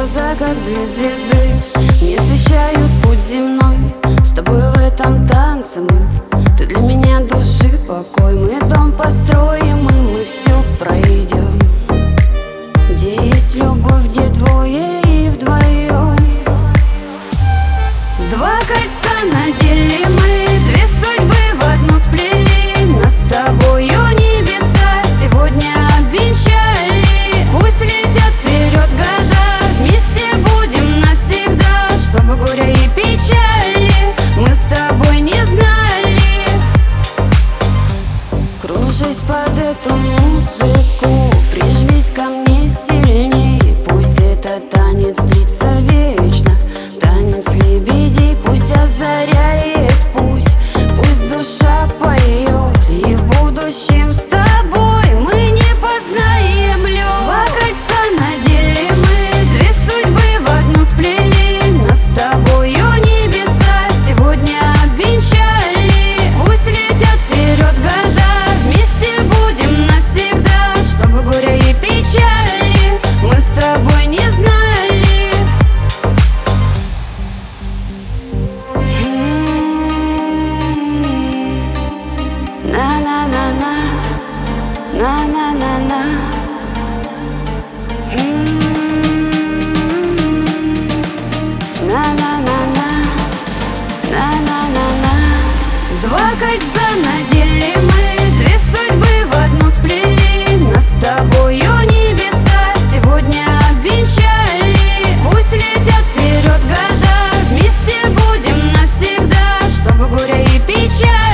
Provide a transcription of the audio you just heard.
глаза, как две звезды, не освещают путь земной. С тобой в этом танце мы, ты для меня души покой. Мы дом построим, и мы все пройдем. Где есть любовь, где двое и вдвоем. Два кольца надели мы, две судьбы в одну сплели. Нас с тобою небеса сегодня обвенчали. Пусть летят вперед года, вместе будем навсегда. Чтобы горя и печали мы с тобой не знали. Кружась под эту музыку, прижмись ко мне сильней. Пусть этот танец длится вечно, танец лебедей. Пусть озаряет путь, пусть душа поет, и в будущем с тобой мы не познаем лед. Два кольца надели мы, две судьбы в одну сплели. Нас с тобою небеса сегодня обвенчали. Пусть летят вперед года, вместе будем навсегда. Чтобы горя и печали мы с тобой не знали. На-на-на-на, на-на-на-на. На-на-на-на, на-на-на-на. Два кольца надели мы, две судьбы в одну сплели. Нас с тобою небеса сегодня обвенчали. Пусть летят вперед года, вместе будем навсегда. Чтобы горя и печаль